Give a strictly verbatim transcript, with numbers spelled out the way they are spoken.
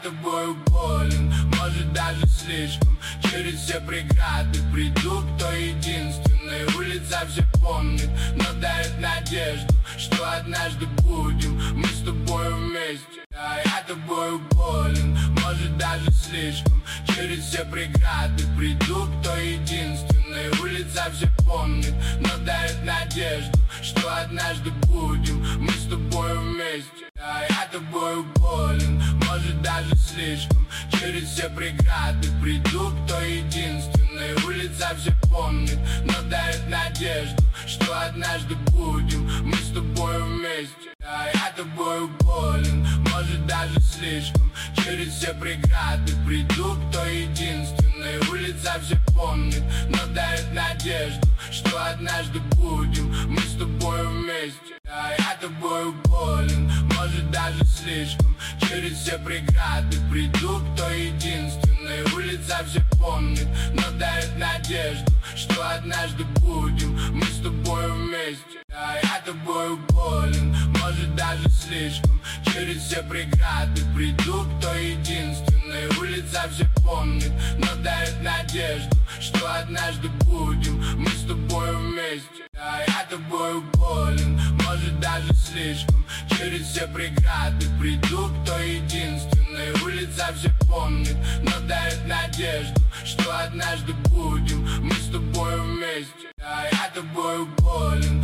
тобою болен, может даже слишком. Через все преграды приду к той единственной. Улица все помнит, но дает надежду, что однажды будем мы с тобою вместе. Да, я тобою болен, может даже слишком. Через все преграды приду к той единственной. Улица все помнит, но дает надежду, что однажды будем мы с тобою вместе. Да, я тобою болен, может даже слишком. Через все преграды приду к той единственной. Улица все помнит, но дает надежду, что однажды будем мы с тобою вместе. Да, я тобою болен, может даже слишком. Через все преграды приду к той единственной. Улица все помнит, но дает надежду, что однажды будем мы с тобою вместе. Да, я тобою болен, может даже слишком. Через все преграды приду к той единственной. Улица все помнит, но дает надежду, что однажды будем мы с тобою вместе. Да, я тобою болен, может даже слишком. Через все преграды приду к той единственной. Улица все помнит, но дает надежду, что однажды будем мы с тобою вместе. Да, я тобою болен, может даже слишком. Через все преграды приду к той единственной. Улица все помнит, но дает надежду, что однажды будем мы с тобою вместе. Да, я тобою болен.